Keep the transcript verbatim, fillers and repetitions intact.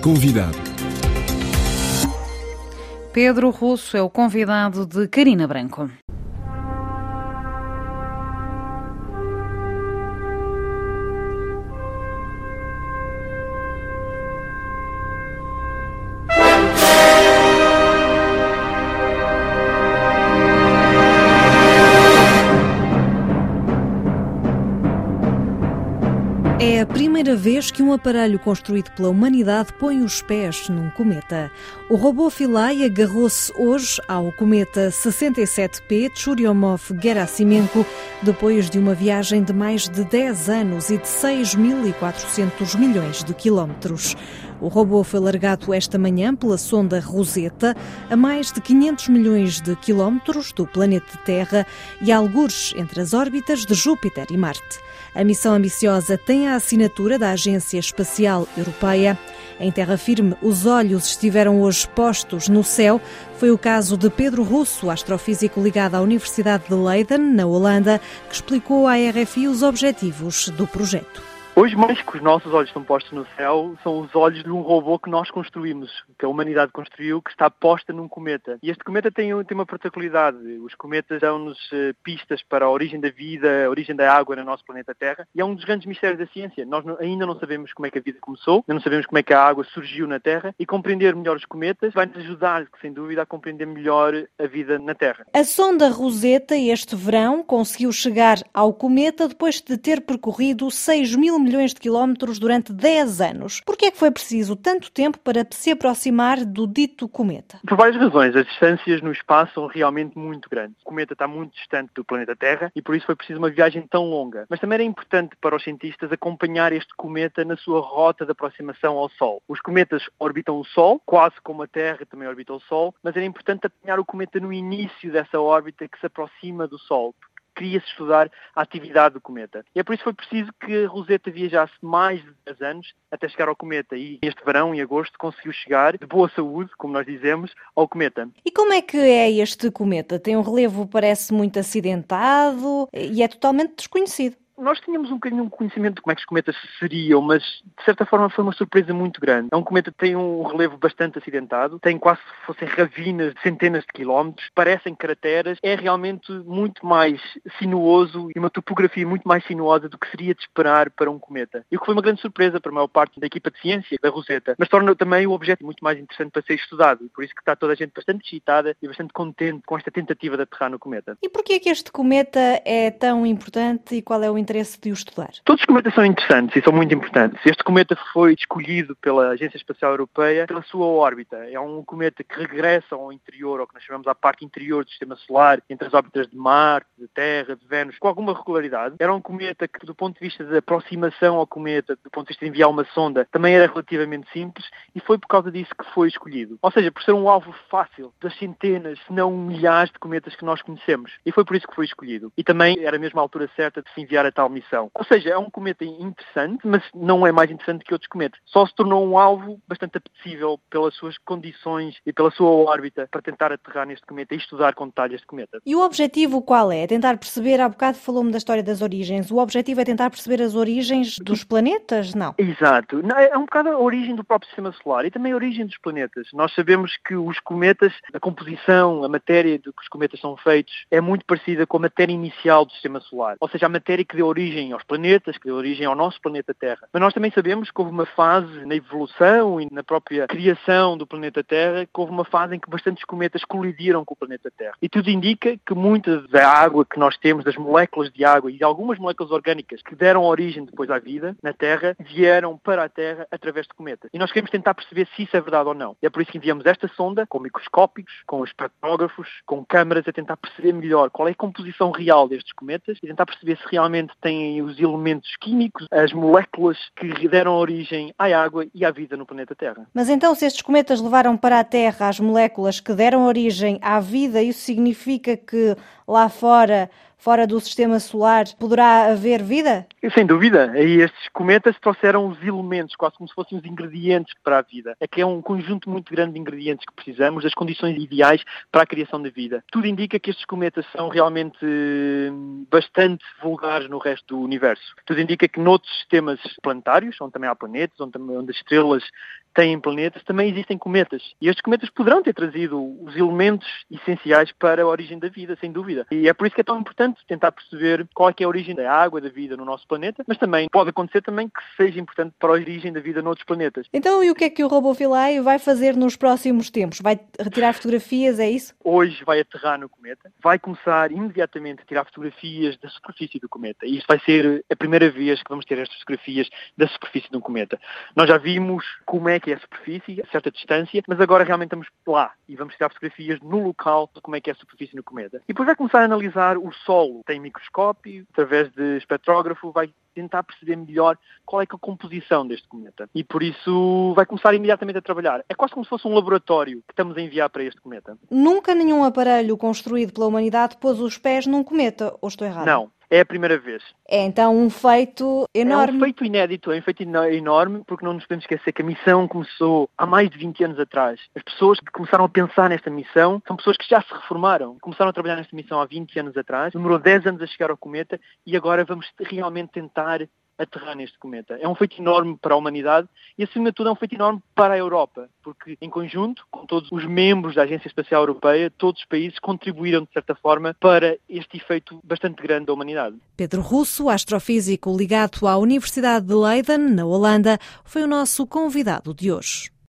Convidado. Pedro Russo é o convidado de Carina Branco. É a primeira vez que um aparelho construído pela humanidade põe os pés num cometa. O robô Philae agarrou-se hoje ao cometa sessenta e sete P Churyumov-Gerasimenko depois de uma viagem de mais de dez anos e de seis mil e quatrocentos milhões de quilómetros. O robô foi largado esta manhã pela sonda Rosetta a mais de quinhentos milhões de quilómetros do planeta Terra e a algures entre as órbitas de Júpiter e Marte. A missão ambiciosa tem a assinatura da Agência Espacial Europeia. Em terra firme, os olhos estiveram hoje postos no céu. Foi o caso de Pedro Russo, astrofísico ligado à Universidade de Leiden, na Holanda, que explicou à R F I os objetivos do projeto. Hoje, mais que os nossos olhos estão postos no céu, são os olhos de um robô que nós construímos, que a humanidade construiu, que está posta num cometa. E este cometa tem, tem uma particularidade. Os cometas dão-nos uh, pistas para a origem da vida, a origem da água no nosso planeta Terra. E é um dos grandes mistérios da ciência. Nós não, ainda não sabemos como é que a vida começou, ainda não sabemos como é que a água surgiu na Terra. E compreender melhor os cometas vai-nos ajudar, sem dúvida, a compreender melhor a vida na Terra. A sonda Rosetta, este verão, conseguiu chegar ao cometa depois de ter percorrido seis mil milhões de quilómetros durante dez anos. Por que é que foi preciso tanto tempo para se aproximar do dito cometa? Por várias razões. As distâncias no espaço são realmente muito grandes. O cometa está muito distante do planeta Terra e por isso foi preciso uma viagem tão longa. Mas também era importante para os cientistas acompanhar este cometa na sua rota de aproximação ao Sol. Os cometas orbitam o Sol, quase como a Terra também orbita o Sol, mas era importante apanhar o cometa no início dessa órbita que se aproxima do Sol. Queria-se estudar a atividade do cometa. E é por isso que foi preciso que a Rosetta viajasse mais de dez anos até chegar ao cometa. E este verão, em agosto, conseguiu chegar, de boa saúde, como nós dizemos, ao cometa. E como é que é este cometa? Tem um relevo, parece muito acidentado e é totalmente desconhecido. Nós tínhamos um bocadinho um conhecimento de como é que os cometas seriam, mas de certa forma foi uma surpresa muito grande. É um cometa que tem um relevo bastante acidentado, tem quase se fossem ravinas de centenas de quilómetros, parecem crateras, é realmente muito mais sinuoso e uma topografia muito mais sinuosa do que seria de esperar para um cometa. E o que foi uma grande surpresa para a maior parte da equipa de ciência da Rosetta, mas torna também o objeto muito mais interessante para ser estudado, e por isso que está toda a gente bastante excitada e bastante contente com esta tentativa de aterrar no cometa. E porquê é que este cometa é tão importante e qual é o interesse de o estudar? Todos os cometas são interessantes e são muito importantes. Este cometa foi escolhido pela Agência Espacial Europeia pela sua órbita. É um cometa que regressa ao interior, ou que nós chamamos a parte interior do Sistema Solar, entre as órbitas de Marte, de Terra, de Vênus, com alguma regularidade. Era um cometa que, do ponto de vista da aproximação ao cometa, do ponto de vista de enviar uma sonda, também era relativamente simples e foi por causa disso que foi escolhido. Ou seja, por ser um alvo fácil das centenas, se não milhares de cometas que nós conhecemos. E foi por isso que foi escolhido. E também era mesmo a altura certa de se enviar a tal missão. Ou seja, é um cometa interessante, mas não é mais interessante que outros cometas. Só se tornou um alvo bastante apetecível pelas suas condições e pela sua órbita para tentar aterrar neste cometa e estudar com detalhe este cometa. E o objetivo qual é? Tentar perceber, há bocado falou-me da história das origens, o objetivo é tentar perceber as origens dos planetas? Não. Exato. É um bocado a origem do próprio Sistema Solar e também a origem dos planetas. Nós sabemos que os cometas, a composição, a matéria de que os cometas são feitos é muito parecida com a matéria inicial do Sistema Solar. Ou seja, a matéria que deu origem aos planetas, que deu origem ao nosso planeta Terra. Mas nós também sabemos que houve uma fase na evolução e na própria criação do planeta Terra, que houve uma fase em que bastantes cometas colidiram com o planeta Terra. E tudo indica que muita da água que nós temos, das moléculas de água e de algumas moléculas orgânicas que deram origem depois à vida na Terra, vieram para a Terra através de cometas. E nós queremos tentar perceber se isso é verdade ou não. E é por isso que enviamos esta sonda com microscópicos, com espectrógrafos, com câmaras, a tentar perceber melhor qual é a composição real destes cometas e tentar perceber se realmente têm os elementos químicos, as moléculas que deram origem à água e à vida no planeta Terra. Mas então, se estes cometas levaram para a Terra as moléculas que deram origem à vida, isso significa que lá fora, fora do Sistema Solar, poderá haver vida? Sem dúvida. E estes cometas trouxeram os elementos, quase como se fossem os ingredientes para a vida. É que é um conjunto muito grande de ingredientes que precisamos, das condições ideais para a criação da vida. Tudo indica que estes cometas são realmente bastante vulgares no resto do universo. Tudo indica que noutros sistemas planetários, onde também há planetas, onde, também, onde as estrelas têm planetas, também existem cometas. E estes cometas poderão ter trazido os elementos essenciais para a origem da vida, sem dúvida. E é por isso que é tão importante tentar perceber qual é que é a origem da água, da vida no nosso planeta, mas também pode acontecer também que seja importante para a origem da vida noutros planetas. Então, e o que é que o robô Philae vai fazer nos próximos tempos? Vai retirar fotografias, é isso? Hoje vai aterrar no cometa, vai começar imediatamente a tirar fotografias da superfície do cometa. E isto vai ser a primeira vez que vamos ter estas fotografias da superfície de um cometa. Nós já vimos como é que é a superfície, a certa distância, mas agora realmente estamos lá e vamos tirar fotografias no local de como é que é a superfície no cometa. E depois vai começar a analisar o solo. Tem microscópio, através de espectrógrafo, vai tentar perceber melhor qual é que é a composição deste cometa. E por isso vai começar imediatamente a trabalhar. É quase como se fosse um laboratório que estamos a enviar para este cometa. Nunca nenhum aparelho construído pela humanidade pôs os pés num cometa, ou estou errado? Não. É a primeira vez. É então um feito enorme. É um feito inédito, é um feito enorme, porque não nos podemos esquecer que a missão começou há mais de vinte anos atrás. As pessoas que começaram a pensar nesta missão são pessoas que já se reformaram. Começaram a trabalhar nesta missão há vinte anos atrás, demorou dez anos a chegar ao cometa e agora vamos realmente tentar aterrar neste cometa. É um feito enorme para a humanidade e, acima de tudo, é um feito enorme para a Europa, porque, em conjunto, com todos os membros da Agência Espacial Europeia, todos os países contribuíram, de certa forma, para este efeito bastante grande da humanidade. Pedro Russo, astrofísico ligado à Universidade de Leiden, na Holanda, foi o nosso convidado de hoje.